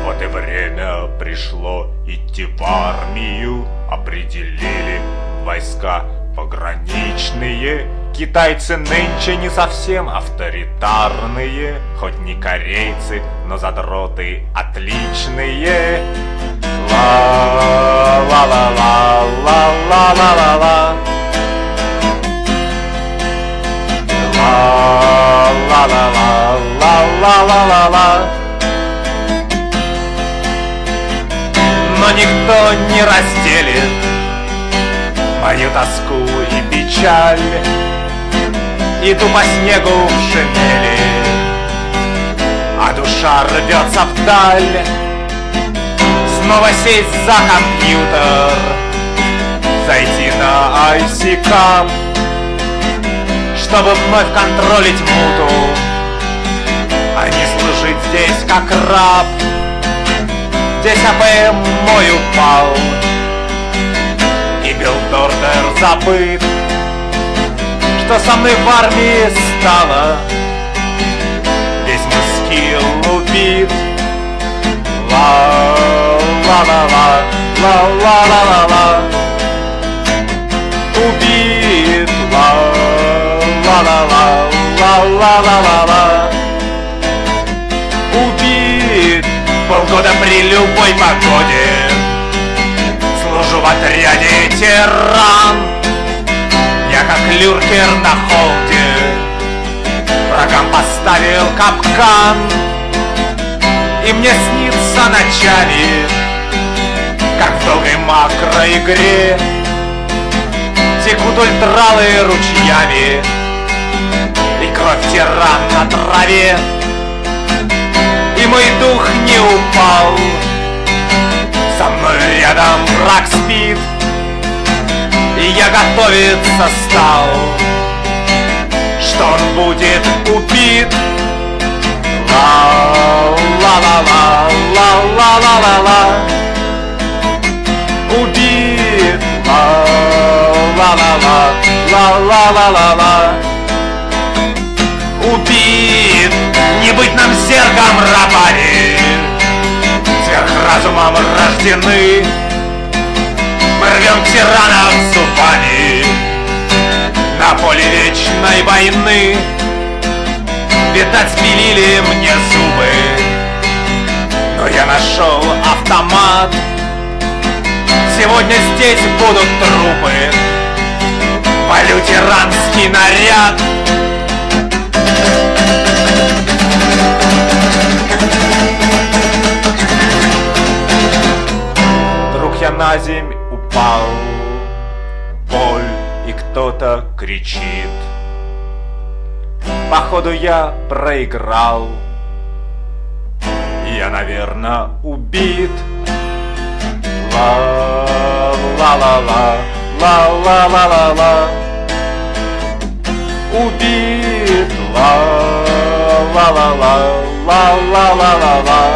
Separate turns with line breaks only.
Вот и время пришло идти в армию. Определили войска пограничные. Китайцы нынче не совсем авторитарные, хоть не корейцы, но задроты отличные. Ла-ла-ла-ла-ла-ла-ла-ла. Ла-ла-ла-ла-ла-ла-ла-ла. Но никто не разделит мою тоску и печаль. Иду по снегу в шинели, а душа рвется вдаль. Снова сесть за компьютер, зайти на IC-кам, чтобы вновь контролить муту, а не служить здесь как раб. Здесь АПМ мой упал, и билдордер забыт. Что со мной в армии стало, весь мой скилл убит. Ла-ла-ла-ла, ла-ла-ла-ла-ла. Убит. Ла-ла-ла-ла, ла-ла-ла-ла-ла. Убит. Полгода при любой погоде служу в отряде тиран. Я как люркер на холде врагам поставил капкан. И мне снится ночами, как в долгой макроигре, текут ультралы ручьями, и кровь тиран на траве. И мой дух не упал, со мной рядом враг спит, и я готовиться стал, что он будет убит. Ла-ла-ла-ла, ла-ла-ла-ла-ла. Убит. Ла-ла-ла-ла, ла-ла-ла-ла-ла. Убит. Не быть нам зергом рабами, сверхразумом рождены. Мы рвем тиранов зубами на поле вечной войны. Видать, спилили мне зубы, но я нашел автомат. Сегодня здесь будут трупы, полю тиранский наряд. Вдруг я на земь упал, боль, и кто-то кричит. Походу я проиграл, я, наверное, убит. Ла-ла-ла-ла, ла-ла-ла-ла-ла. Убит. Ла-ла-ла-ла, ла-ла-ла-ла-ла.